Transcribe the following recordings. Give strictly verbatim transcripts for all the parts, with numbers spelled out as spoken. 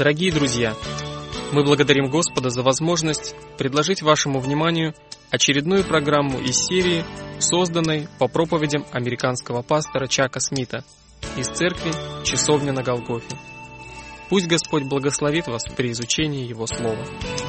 Дорогие друзья, мы благодарим Господа за возможность предложить вашему вниманию очередную программу из серии, созданной по проповедям американского пастора Чака Смита из церкви «Часовня на Голгофе». Пусть Господь благословит вас при изучении Его Слова.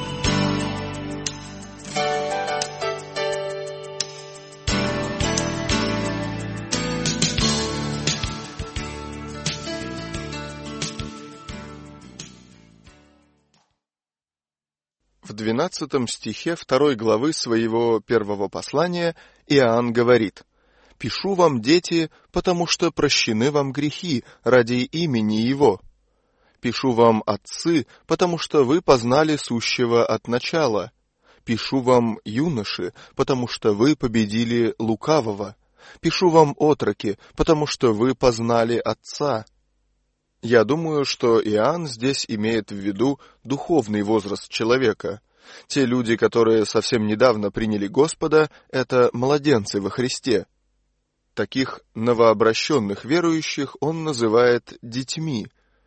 В двенадцатом стихе второй главы своего первого послания Иоанн говорит: «Пишу вам, дети, потому что прощены вам грехи ради имени Его. Пишу вам, отцы, потому что вы познали сущего от начала. Пишу вам, юноши, потому что вы победили лукавого. Пишу вам, отроки, потому что вы познали Отца». Я думаю, что Иоанн здесь имеет в виду духовный возраст человека. Те люди, которые совсем недавно приняли Господа, это младенцы во Христе. Таких новообращенных верующих он называет детьми.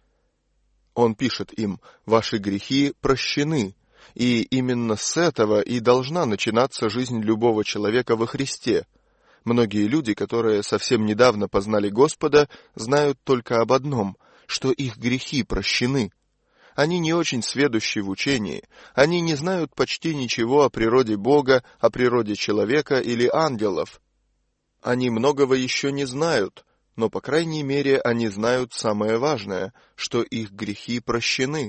Он пишет им: «Ваши грехи прощены». И именно с этого и должна начинаться жизнь любого человека во Христе. Многие люди, которые совсем недавно познали Господа, знают только об одном – что их грехи прощены. Они не очень сведущи в учении, они не знают почти ничего о природе Бога, о природе человека или ангелов. Они многого еще не знают, но, по крайней мере, они знают самое важное, что их грехи прощены.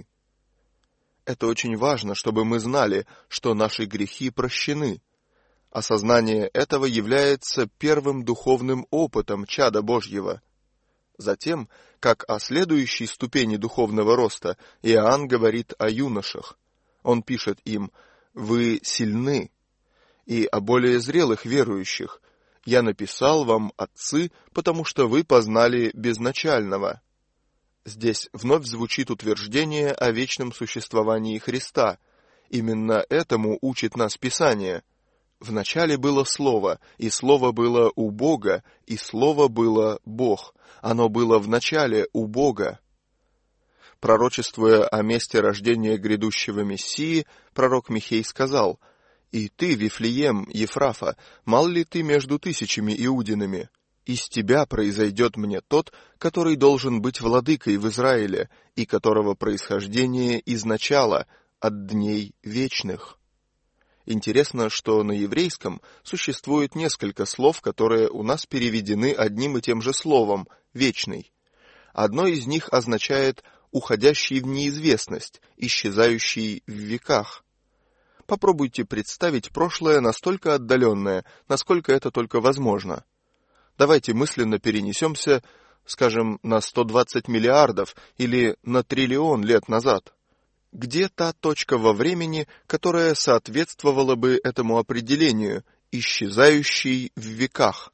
Это очень важно, чтобы мы знали, что наши грехи прощены. Осознание этого является первым духовным опытом чада Божьего. Затем, как о следующей ступени духовного роста, Иоанн говорит о юношах. Он пишет им: «Вы сильны». И о более зрелых верующих: «Я написал вам, отцы, потому что вы познали безначального». Здесь вновь звучит утверждение о вечном существовании Христа. Именно этому учит нас Писание. «Вначале было Слово, и Слово было у Бога, и Слово было Бог. Оно было в начале у Бога». Пророчествуя о месте рождения грядущего Мессии, пророк Михей сказал: «И ты, Вифлеем, Ефрафа, мал ли ты между тысячами иудинами? Из тебя произойдет мне тот, который должен быть владыкой в Израиле, и которого происхождение изначало, от дней вечных». Интересно, что на еврейском существует несколько слов, которые у нас переведены одним и тем же словом «вечный». Одно из них означает «уходящий в неизвестность», «исчезающий в веках». Попробуйте представить прошлое настолько отдаленное, насколько это только возможно. Давайте мысленно перенесемся, скажем, на сто двадцать миллиардов или на триллион лет назад. Где та точка во времени, которая соответствовала бы этому определению, исчезающей в веках?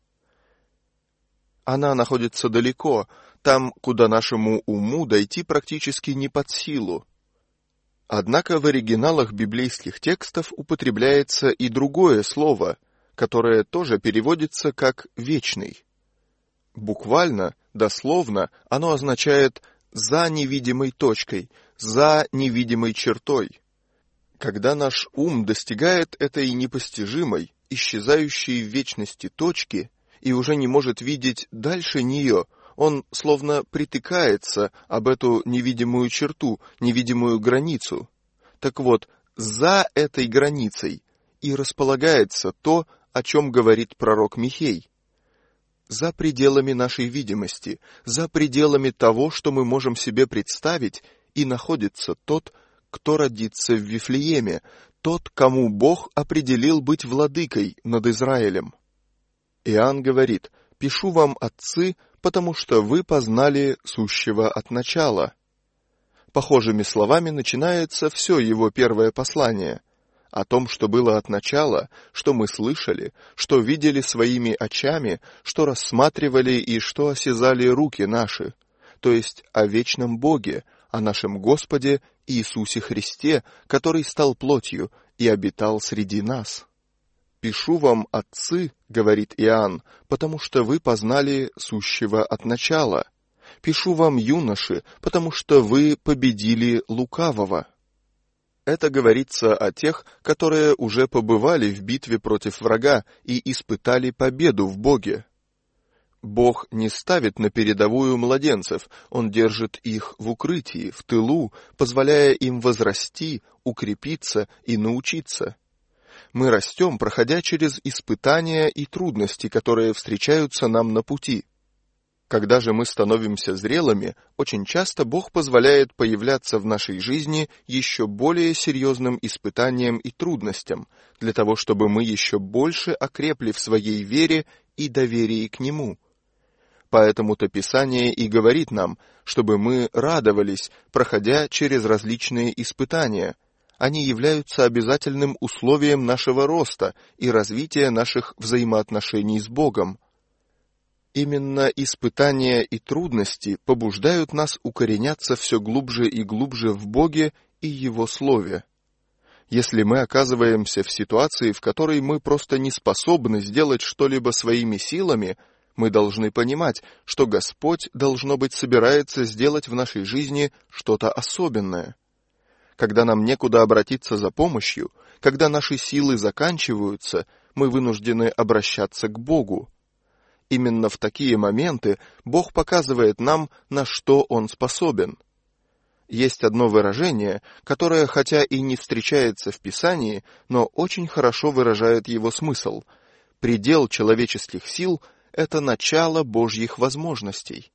Она находится далеко, там, куда нашему уму дойти практически не под силу. Однако в оригиналах библейских текстов употребляется и другое слово, которое тоже переводится как «вечный». Буквально, дословно, оно означает «за невидимой точкой», «за невидимой чертой». Когда наш ум достигает этой непостижимой, исчезающей в вечности точки и уже не может видеть дальше нее, он словно притыкается об эту невидимую черту, невидимую границу. Так вот, за этой границей и располагается то, о чем говорит пророк Михей. За пределами нашей видимости, за пределами того, что мы можем себе представить, и находится тот, кто родится в Вифлееме, тот, кому Бог определил быть владыкой над Израилем. Иоанн говорит: «Пишу вам, отцы, потому что вы познали сущего от начала». Похожими словами начинается все его первое послание. О том, что было от начала, что мы слышали, что видели своими очами, что рассматривали и что осязали руки наши, то есть о вечном Боге, о нашем Господе Иисусе Христе, который стал плотью и обитал среди нас. «Пишу вам, отцы, — говорит Иоанн, — потому что вы познали сущего от начала». Пишу вам, юноши, потому что вы победили лукавого». Это говорится о тех, которые уже побывали в битве против врага и испытали победу в Боге. Бог не ставит на передовую младенцев, Он держит их в укрытии, в тылу, позволяя им возрасти, укрепиться и научиться. Мы растем, проходя через испытания и трудности, которые встречаются нам на пути. Когда же мы становимся зрелыми, очень часто Бог позволяет появляться в нашей жизни еще более серьезным испытаниям и трудностям, для того, чтобы мы еще больше окрепли в своей вере и доверии к Нему. Поэтому-то Писание и говорит нам, чтобы мы радовались, проходя через различные испытания. Они являются обязательным условием нашего роста и развития наших взаимоотношений с Богом. Именно испытания и трудности побуждают нас укореняться все глубже и глубже в Боге и Его Слове. Если мы оказываемся в ситуации, в которой мы просто не способны сделать что-либо своими силами, мы должны понимать, что Господь, должно быть, собирается сделать в нашей жизни что-то особенное. Когда нам некуда обратиться за помощью, когда наши силы заканчиваются, мы вынуждены обращаться к Богу. Именно в такие моменты Бог показывает нам, на что Он способен. Есть одно выражение, которое, хотя и не встречается в Писании, но очень хорошо выражает его смысл. Предел человеческих сил — это начало Божьих возможностей.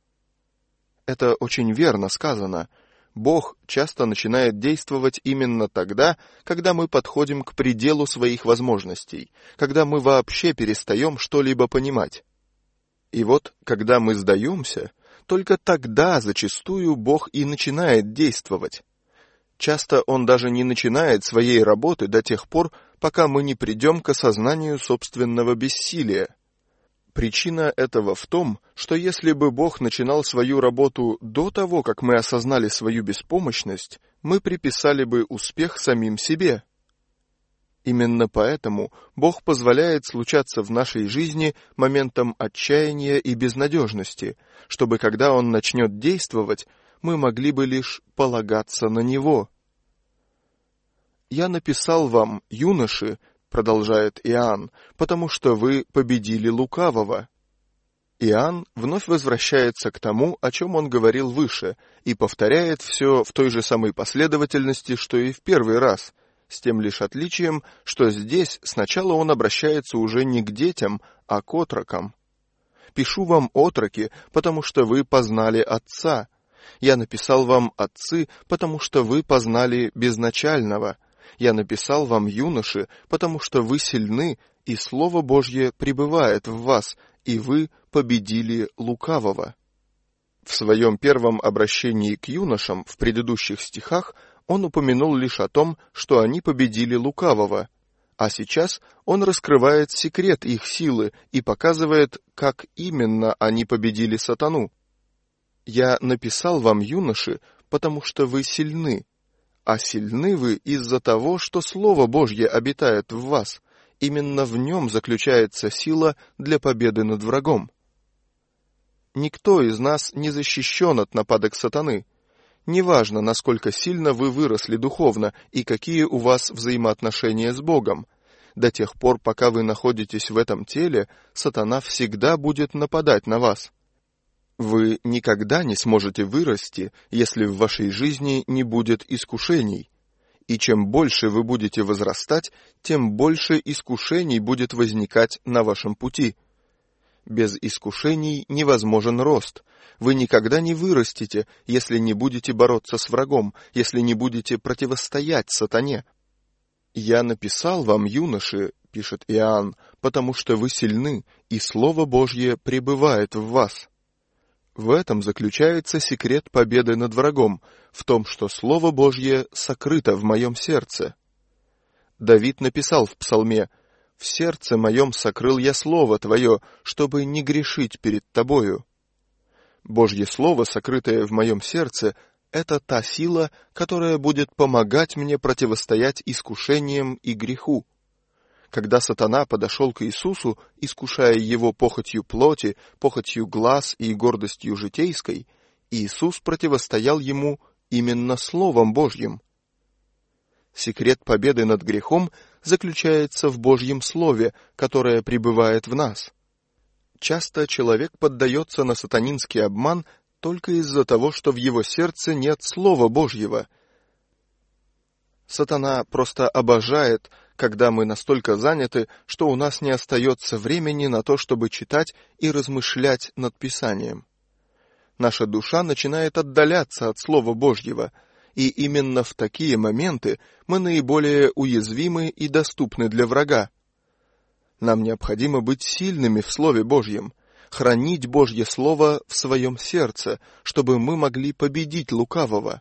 Это очень верно сказано. Бог часто начинает действовать именно тогда, когда мы подходим к пределу своих возможностей, когда мы вообще перестаем что-либо понимать. И вот, когда мы сдаемся, только тогда зачастую Бог и начинает действовать. Часто Он даже не начинает своей работы до тех пор, пока мы не придем к осознанию собственного бессилия. Причина этого в том, что если бы Бог начинал свою работу до того, как мы осознали свою беспомощность, мы приписали бы успех самим себе. Именно поэтому Бог позволяет случаться в нашей жизни моментам отчаяния и безнадежности, чтобы, когда Он начнет действовать, мы могли бы лишь полагаться на Него. «Я написал вам, юноши, — продолжает Иоанн, — потому что вы победили лукавого». Иоанн вновь возвращается к тому, о чем он говорил выше, и повторяет все в той же самой последовательности, что и в первый раз, с тем лишь отличием, что здесь сначала он обращается уже не к детям, а к отрокам. «Пишу вам, отроки, потому что вы познали Отца. Я написал вам, отцы, потому что вы познали Безначального. Я написал вам, юноши, потому что вы сильны, и Слово Божье пребывает в вас, и вы победили лукавого». В своем первом обращении к юношам в предыдущих стихах он упомянул лишь о том, что они победили лукавого, а сейчас он раскрывает секрет их силы и показывает, как именно они победили сатану. «Я написал вам, юноши, потому что вы сильны, а сильны вы из-за того, что Слово Божье обитает в вас, именно в нем заключается сила для победы над врагом». Никто из нас не защищен от нападок сатаны. Неважно, насколько сильно вы выросли духовно и какие у вас взаимоотношения с Богом. До тех пор, пока вы находитесь в этом теле, сатана всегда будет нападать на вас. Вы никогда не сможете вырасти, если в вашей жизни не будет искушений. И чем больше вы будете возрастать, тем больше искушений будет возникать на вашем пути. Без искушений невозможен рост. Вы никогда не вырастете, если не будете бороться с врагом, если не будете противостоять сатане. «Я написал вам, юноши, — пишет Иоанн, — потому что вы сильны, и Слово Божье пребывает в вас». В этом заключается секрет победы над врагом, в том, что Слово Божье сокрыто в моем сердце. Давид написал в Псалме: «В сердце моем сокрыл я Слово Твое, чтобы не грешить перед Тобою». Божье Слово, сокрытое в моем сердце, — это та сила, которая будет помогать мне противостоять искушениям и греху. Когда сатана подошел к Иисусу, искушая его похотью плоти, похотью глаз и гордостью житейской, Иисус противостоял ему именно Словом Божьим. Секрет победы над грехом заключается в Божьем Слове, которое пребывает в нас. Часто человек поддается на сатанинский обман только из-за того, что в его сердце нет Слова Божьего. Сатана просто обожает, когда мы настолько заняты, что у нас не остается времени на то, чтобы читать и размышлять над Писанием. Наша душа начинает отдаляться от Слова Божьего, и именно в такие моменты мы наиболее уязвимы и доступны для врага. Нам необходимо быть сильными в Слове Божьем, хранить Божье Слово в своем сердце, чтобы мы могли победить лукавого.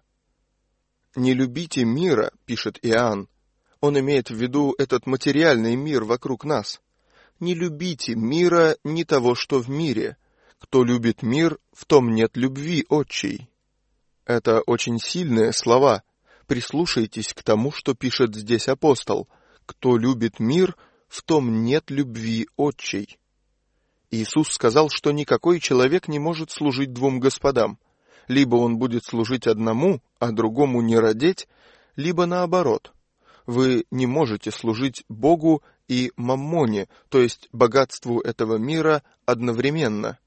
«Не любите мира», — пишет Иоанн. Он имеет в виду этот материальный мир вокруг нас. «Не любите мира, ни того, что в мире. Кто любит мир, в том нет любви отчей». Это очень сильные слова. Прислушайтесь к тому, что пишет здесь апостол. «Кто любит мир, в том нет любви отчей». Иисус сказал, что никакой человек не может служить двум господам. Либо он будет служить одному, а другому не родить, либо наоборот. Вы не можете служить Богу и маммоне, то есть богатству этого мира, одновременно.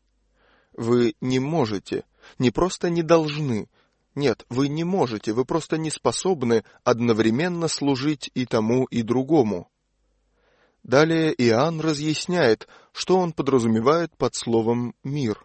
Вы не можете, не просто не должны. Нет, вы не можете, вы просто не способны одновременно служить и тому, и другому. Далее Иоанн разъясняет, что он подразумевает под словом «мир».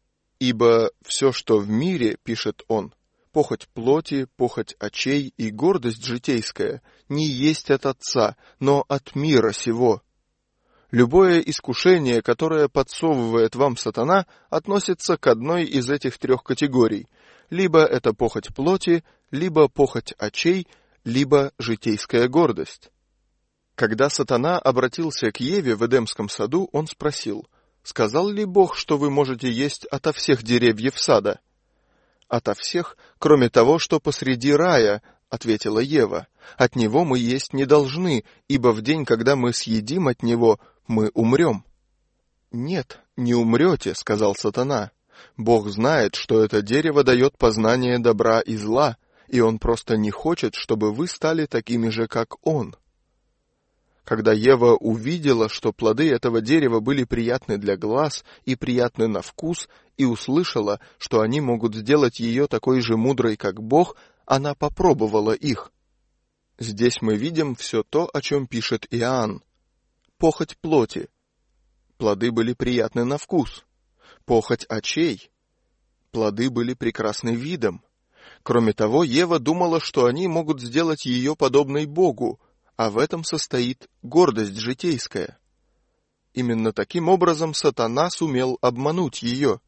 «Ибо все, что в мире, — пишет он, — похоть плоти, похоть очей и гордость житейская, не есть от Отца, но от мира сего». Любое искушение, которое подсовывает вам сатана, относится к одной из этих трех категорий. Либо это похоть плоти, либо похоть очей, либо житейская гордость. Когда сатана обратился к Еве в Эдемском саду, он спросил: «Сказал ли Бог, что вы можете есть ото всех деревьев сада?» «Ото всех, кроме того, что посреди рая», — ответила Ева. «От него мы есть не должны, ибо в день, когда мы съедим от него, мы умрем». «Нет, не умрете», — сказал сатана. «Бог знает, что это дерево дает познание добра и зла, и он просто не хочет, чтобы вы стали такими же, как он». Когда Ева увидела, что плоды этого дерева были приятны для глаз и приятны на вкус, и услышала, что они могут сделать ее такой же мудрой, как Бог, она попробовала их. Здесь мы видим все то, о чем пишет Иоанн. Похоть плоти. Плоды были приятны на вкус. Похоть очей. Плоды были прекрасны видом. Кроме того, Ева думала, что они могут сделать ее подобной Богу, а в этом состоит гордость житейская. Именно таким образом сатана сумел обмануть ее.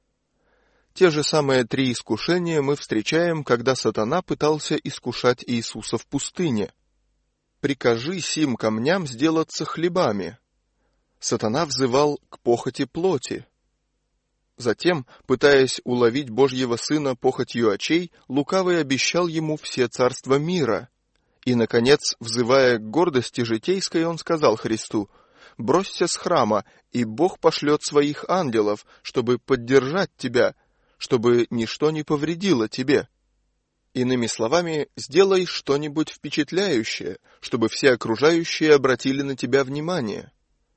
Те же самые три искушения мы встречаем, когда сатана пытался искушать Иисуса в пустыне. «Прикажи сим камням сделаться хлебами». Сатана взывал к похоти плоти. Затем, пытаясь уловить Божьего Сына похотью очей, лукавый обещал ему все царства мира. И, наконец, взывая к гордости житейской, он сказал Христу: «Бросься с храма, и Бог пошлет своих ангелов, чтобы поддержать тебя, чтобы ничто не повредило тебе». Иными словами, сделай что-нибудь впечатляющее, чтобы все окружающие обратили на тебя внимание.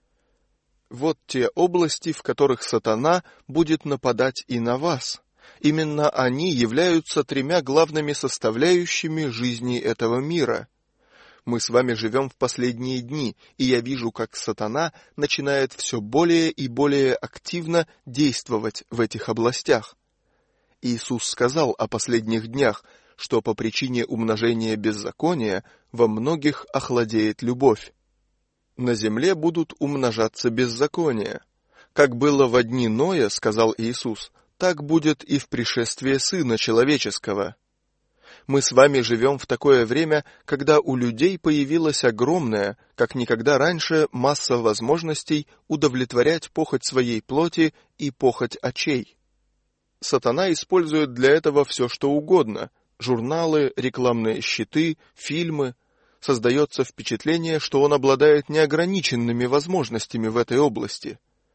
Вот те области, в которых сатана будет нападать и на вас. Именно они являются тремя главными составляющими жизни этого мира. Мы с вами живем в последние дни, и я вижу, как сатана начинает все более и более активно действовать в этих областях. Иисус сказал о последних днях, что по причине умножения беззакония во многих охладеет любовь. На земле будут умножаться беззакония. Как было во дни Ноя, сказал Иисус, так будет и в пришествии Сына Человеческого. Мы с вами живем в такое время, когда у людей появилась огромная, как никогда раньше, масса возможностей удовлетворять похоть своей плоти и похоть очей. Сатана использует для этого все, что угодно – журналы, рекламные щиты, фильмы. создается впечатление, что он обладает неограниченными возможностями в этой области.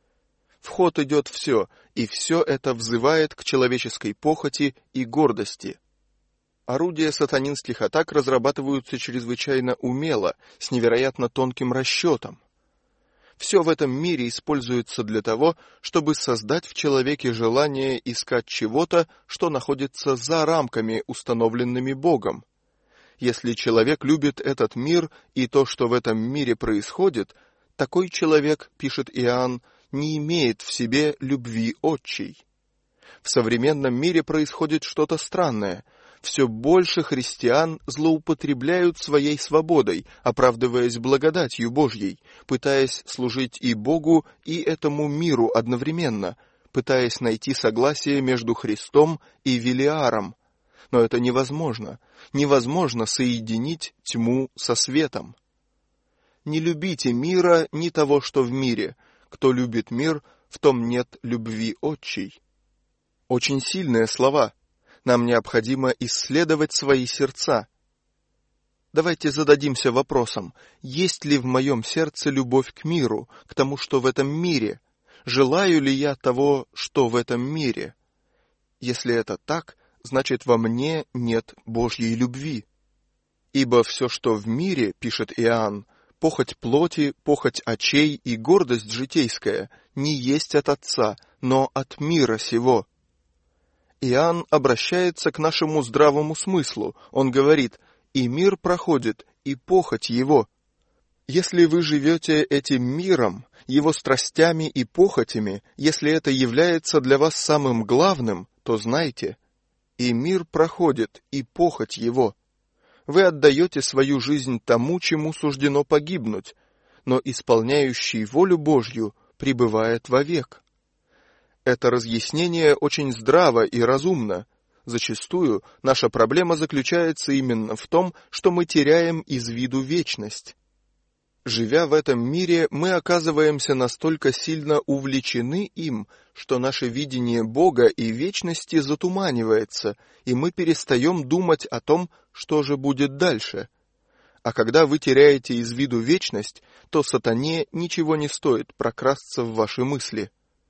В ход идет все, и все это взывает к человеческой похоти и гордости. Орудия сатанинских атак разрабатываются чрезвычайно умело, с невероятно тонким расчетом. Все в этом мире используется для того, чтобы создать в человеке желание искать чего-то, что находится за рамками, установленными Богом. Если человек любит этот мир и то, что в этом мире происходит, такой человек, пишет Иоанн, не имеет в себе любви отчей. В современном мире происходит что-то странное. Все больше христиан злоупотребляют своей свободой, оправдываясь благодатью Божьей, пытаясь служить и Богу, и этому миру одновременно, пытаясь найти согласие между Христом и Велиаром. Но это невозможно. Невозможно соединить тьму со светом. Не любите мира, ни того, что в мире. Кто любит мир, в том нет любви отчей. Очень сильные слова. Нам необходимо исследовать свои сердца. Давайте зададимся вопросом, есть ли в моем сердце любовь к миру, к тому, что в этом мире? Желаю ли я того, что в этом мире? Если это так, значит, во мне нет Божьей любви. Ибо все, что в мире, пишет Иоанн, похоть плоти, похоть очей и гордость житейская, не есть от Отца, но от мира сего. Иоанн обращается к нашему здравому смыслу. Он говорит: «И мир проходит, и похоть его». Если вы живете этим миром, его страстями и похотями, если это является для вас самым главным, то знайте, и мир проходит, и похоть его. Вы отдаете свою жизнь тому, чему суждено погибнуть, но исполняющий волю Божью пребывает вовек. Это разъяснение очень здраво и разумно. Зачастую наша проблема заключается именно в том, что мы теряем из виду вечность. Живя в этом мире, мы оказываемся настолько сильно увлечены им, что наше видение Бога и вечности затуманивается, и мы перестаем думать о том, что же будет дальше. А когда вы теряете из виду вечность, то сатане ничего не стоит прокрасться в ваши мысли.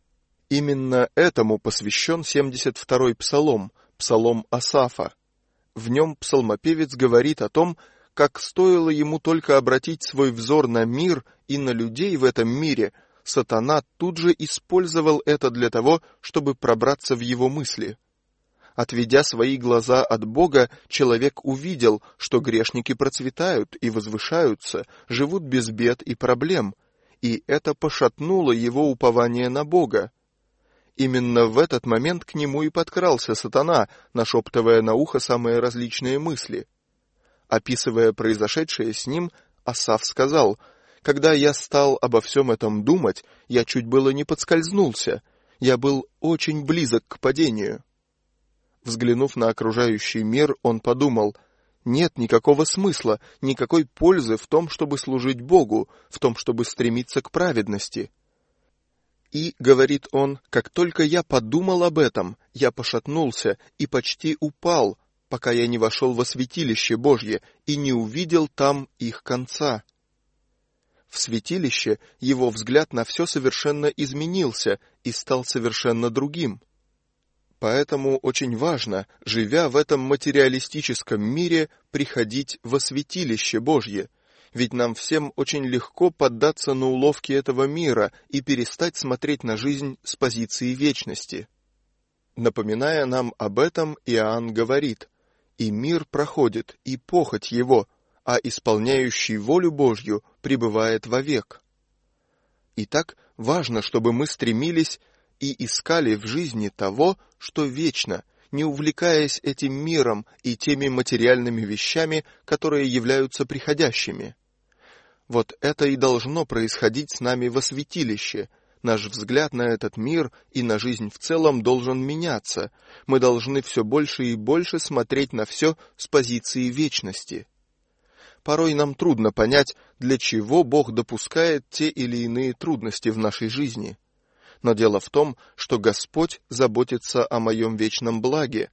Именно этому посвящен семьдесят второй псалом, псалом Асафа. В нем псалмопевец говорит о том, как стоило ему только обратить свой взор на мир и на людей в этом мире, сатана тут же использовал это для того, чтобы пробраться в его мысли. Отведя свои глаза от Бога, человек увидел, что грешники процветают и возвышаются, живут без бед и проблем, и это пошатнуло его упование на Бога. Именно в этот момент к нему и подкрался сатана, нашептывая на ухо самые различные мысли. Описывая произошедшее с ним, Асаф сказал: «Когда я стал обо всем этом думать, я чуть было не подскользнулся, я был очень близок к падению». Взглянув на окружающий мир, он подумал: нет никакого смысла, никакой пользы в том, чтобы служить Богу, в том, чтобы стремиться к праведности. И, говорит он, как только я подумал об этом, я пошатнулся и почти упал, пока я не вошел во святилище Божье и не увидел там их конца. В святилище его взгляд на все совершенно изменился и стал совершенно другим. Поэтому очень важно, живя в этом материалистическом мире, приходить во святилище Божье, ведь нам всем очень легко поддаться на уловки этого мира и перестать смотреть на жизнь с позиции вечности. Напоминая нам об этом, Иоанн говорит: «И мир проходит, и похоть его, а исполняющий волю Божью пребывает вовек». Итак, важно, чтобы мы стремились и искали в жизни того, что вечно, не увлекаясь этим миром и теми материальными вещами, которые являются приходящими. Вот это и должно происходить с нами во святилище. Наш взгляд на этот мир и на жизнь в целом должен меняться. Мы должны все больше и больше смотреть на все с позиции вечности. Порой нам трудно понять, для чего Бог допускает те или иные трудности в нашей жизни. Но дело в том, что Господь заботится о моем вечном благе,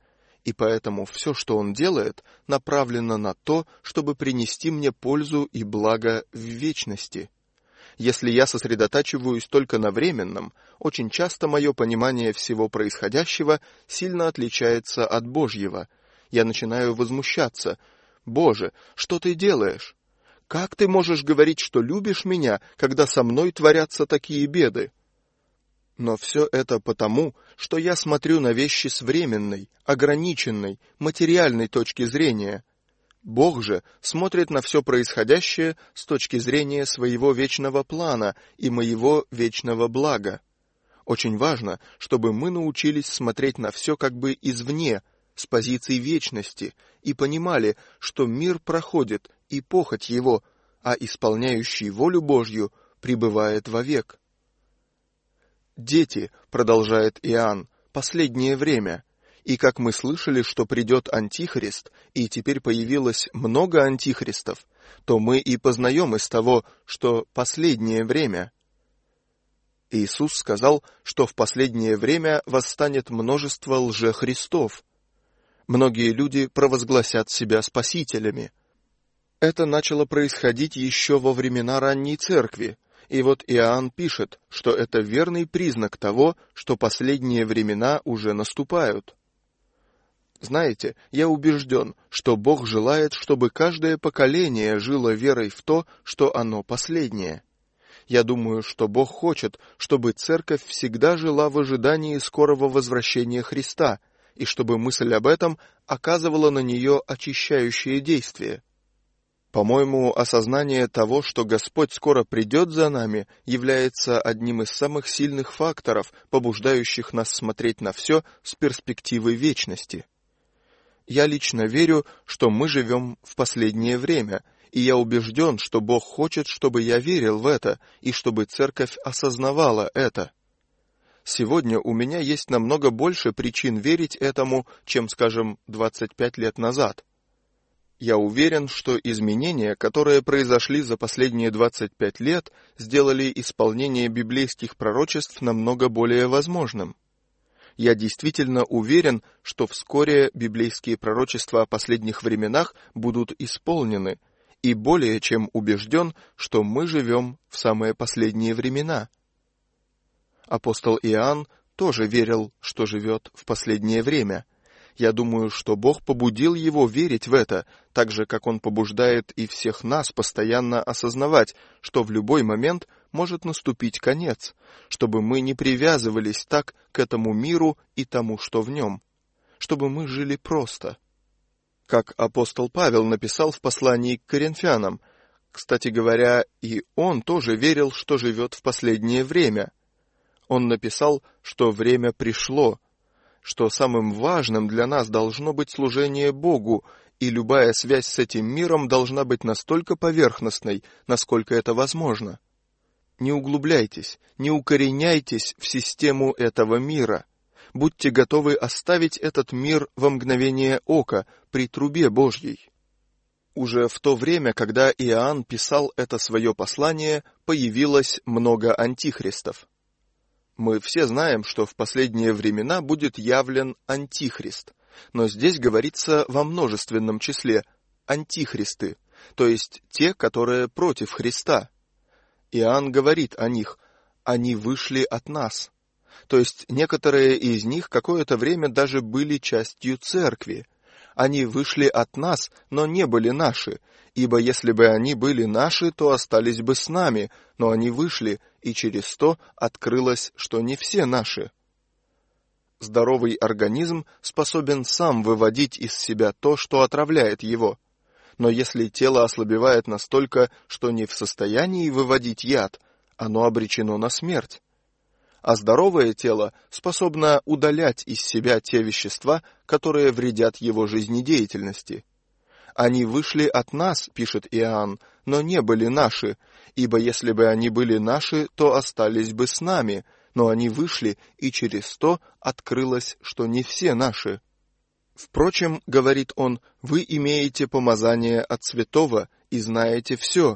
и поэтому все, что Он делает, направлено на то, чтобы принести мне пользу и благо в вечности. Если я сосредотачиваюсь только на временном, очень часто мое понимание всего происходящего сильно отличается от Божьего. Я начинаю возмущаться. «Боже, что ты делаешь? Как ты можешь говорить, что любишь меня, когда со мной творятся такие беды?» Но все это потому, что я смотрю на вещи с временной, ограниченной, материальной точки зрения. Бог же смотрит на все происходящее с точки зрения своего вечного плана и моего вечного блага. Очень важно, чтобы мы научились смотреть на все как бы извне, с позиции вечности, и понимали, что мир проходит и похоть его, а исполняющий волю Божью пребывает вовек. «Дети», — продолжает Иоанн, — «последнее время». И как мы слышали, что придет Антихрист, и теперь появилось много антихристов, то мы и познаем из того, что последнее время. Иисус сказал, что в последнее время восстанет множество лжехристов. Многие люди провозгласят себя спасителями. Это начало происходить еще во времена ранней церкви, и вот Иоанн пишет, что это верный признак того, что последние времена уже наступают. Знаете, я убежден, что Бог желает, чтобы каждое поколение жило верой в то, что оно последнее. Я думаю, что Бог хочет, чтобы церковь всегда жила в ожидании скорого возвращения Христа, и чтобы мысль об этом оказывала на нее очищающее действие. По-моему, осознание того, что Господь скоро придет за нами, является одним из самых сильных факторов, побуждающих нас смотреть на все с перспективой вечности. Я лично верю, что мы живем в последнее время, и я убежден, что Бог хочет, чтобы я верил в это, и чтобы церковь осознавала это. Сегодня у меня есть намного больше причин верить этому, чем, скажем, двадцать пять лет назад. Я уверен, что изменения, которые произошли за последние двадцать пять лет, сделали исполнение библейских пророчеств намного более возможным. Я действительно уверен, что вскоре библейские пророчества о последних временах будут исполнены, и более чем убежден, что мы живем в самые последние времена. Апостол Иоанн тоже верил, что живет в последнее время. Я думаю, что Бог побудил его верить в это, так же, как Он побуждает и всех нас постоянно осознавать, что в любой момент может наступить конец, чтобы мы не привязывались так к этому миру и тому, что в нем, чтобы мы жили просто. Как апостол Павел написал в послании к Коринфянам, кстати говоря, и он тоже верил, что живет в последнее время. Он написал, что время пришло, что самым важным для нас должно быть служение Богу, и любая связь с этим миром должна быть настолько поверхностной, насколько это возможно. Не углубляйтесь, не укореняйтесь в систему этого мира. Будьте готовы оставить этот мир во мгновение ока при трубе Божьей. Уже в то время, когда Иоанн писал это свое послание, появилось много антихристов. Мы все знаем, что в последние времена будет явлен антихрист, но здесь говорится во множественном числе антихристы, то есть те, которые против Христа. Иоанн говорит о них: «Они вышли от нас». То есть некоторые из них какое-то время даже были частью церкви. Они вышли от нас, но не были наши, ибо если бы они были наши, то остались бы с нами, но они вышли, и через то открылось, что не все наши. Здоровый организм способен сам выводить из себя то, что отравляет его. Но если тело ослабевает настолько, что не в состоянии выводить яд, оно обречено на смерть. А здоровое тело способно удалять из себя те вещества, которые вредят его жизнедеятельности. «Они вышли от нас», — пишет Иоанн, — «но не были наши, ибо если бы они были наши, то остались бы с нами, но они вышли, и через то открылось, что не все наши». «Впрочем, — говорит он, — вы имеете помазание от святого и знаете все».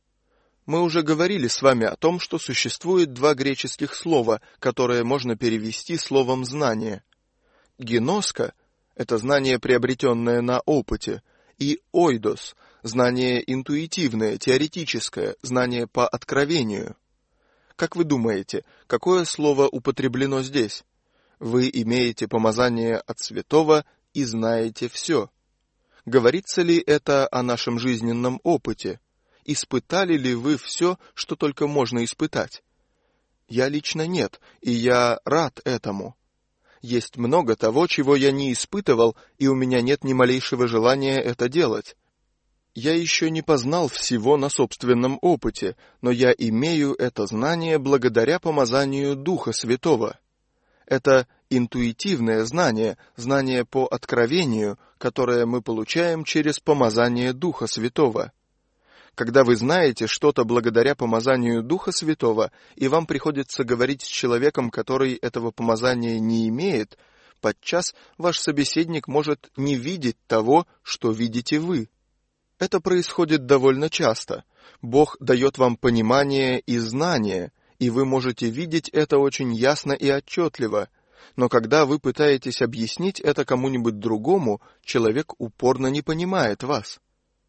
Мы уже говорили с вами о том, что существует два греческих слова, которые можно перевести словом «знание». Геноска — это знание, приобретенное на опыте, и ойдос – знание интуитивное, теоретическое, знание по откровению. Как вы думаете, какое слово употреблено здесь? Вы имеете помазание от святого и знаете все. Говорится ли это о нашем жизненном опыте? Испытали ли вы все, что только можно испытать? Я лично нет, и я рад этому. Есть много того, чего я не испытывал, и у меня нет ни малейшего желания это делать. Я еще не познал всего на собственном опыте, но я имею это знание благодаря помазанию Духа Святого. Это интуитивное знание, знание по откровению, которое мы получаем через помазание Духа Святого. Когда вы знаете что-то благодаря помазанию Духа Святого, и вам приходится говорить с человеком, который этого помазания не имеет, подчас ваш собеседник может не видеть того, что видите вы. Это происходит довольно часто. Бог дает вам понимание и знание, и вы можете видеть это очень ясно и отчетливо. Но когда вы пытаетесь объяснить это кому-нибудь другому, человек упорно не понимает вас.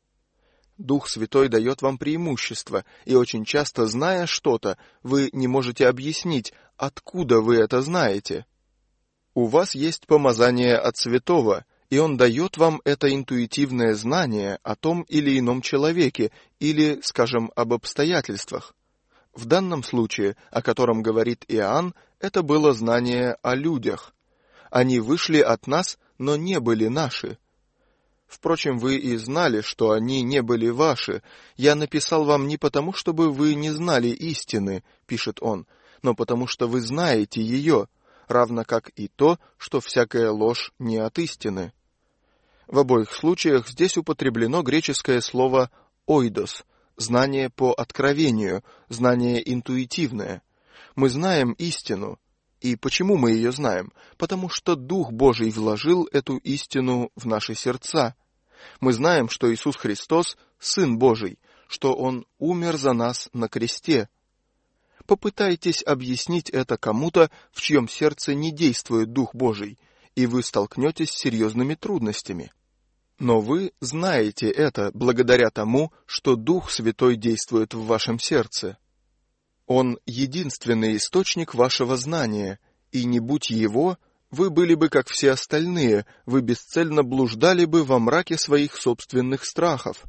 Дух Святой дает вам преимущество, и очень часто, зная что-то, вы не можете объяснить, откуда вы это знаете. У вас есть помазание от Святого, и Он дает вам это интуитивное знание о том или ином человеке, или, скажем, об обстоятельствах. В данном случае, о котором говорит Иоанн, это было знание о людях. Они вышли от нас, но не были наши. Впрочем, вы и знали, что они не были ваши. Я написал вам не потому, чтобы вы не знали истины, пишет он, но потому что вы знаете ее, равно как и то, что всякая ложь не от истины. В обоих случаях здесь употреблено греческое слово «ойдос», знание по откровению, знание интуитивное. Мы знаем истину. И почему мы ее знаем? Потому что Дух Божий вложил эту истину в наши сердца. Мы знаем, что Иисус Христос – Сын Божий, что Он умер за нас на кресте. Попытайтесь объяснить это кому-то, в чьем сердце не действует Дух Божий, и вы столкнетесь с серьезными трудностями. Но вы знаете это благодаря тому, что Дух Святой действует в вашем сердце. Он — единственный источник вашего знания, и не будь его, вы были бы как все остальные, вы бесцельно блуждали бы во мраке своих собственных страхов.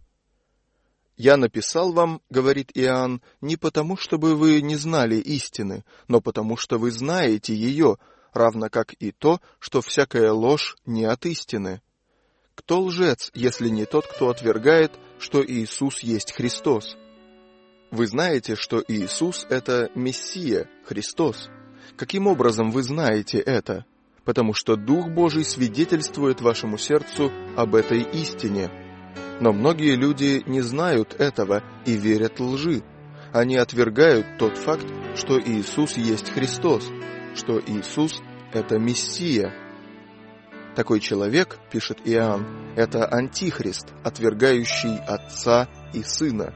«Я написал вам, — говорит Иоанн, — не потому, чтобы вы не знали истины, но потому, что вы знаете ее, равно как и то, что всякая ложь не от истины. Кто лжец, если не тот, кто отвергает, что Иисус есть Христос? Вы знаете, что Иисус — это Мессия, Христос. Каким образом вы знаете это? Потому что Дух Божий свидетельствует вашему сердцу об этой истине. Но многие люди не знают этого и верят лжи. Они отвергают тот факт, что Иисус есть Христос, что Иисус — это Мессия. Такой человек, пишет Иоанн, это антихрист, отвергающий Отца и Сына.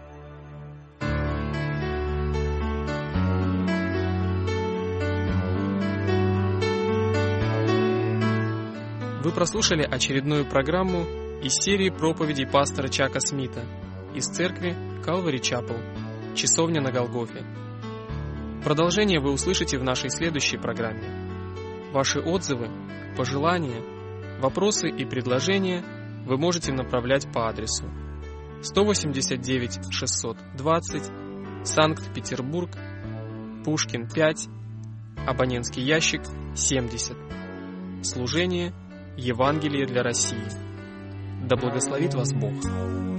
Вы прослушали очередную программу из серии проповедей пастора Чака Смита из церкви Calvary Chapel, Часовня на Голгофе. Продолжение вы услышите в нашей следующей программе. Ваши отзывы, пожелания, вопросы и предложения вы можете направлять по адресу сто восемьдесят девять шестьсот двадцать, Санкт-Петербург, Пушкин пять, абонентский ящик семьдесят. Служение Евангелие для России. Да благословит вас Бог.